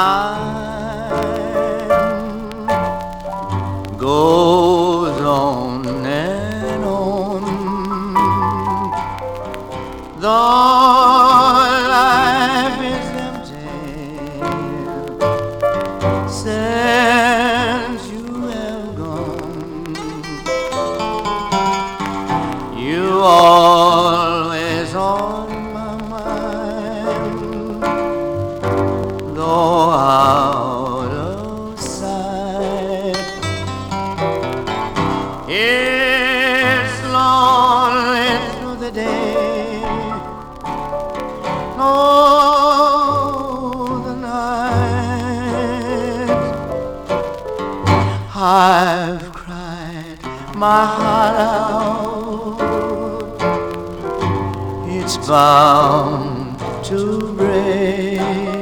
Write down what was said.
time goes on and on, though life is empty since you have gone. You always on my mind, though out of sight. It's lonely through the day, no, the night. I've cried my heart out, it's bound to break.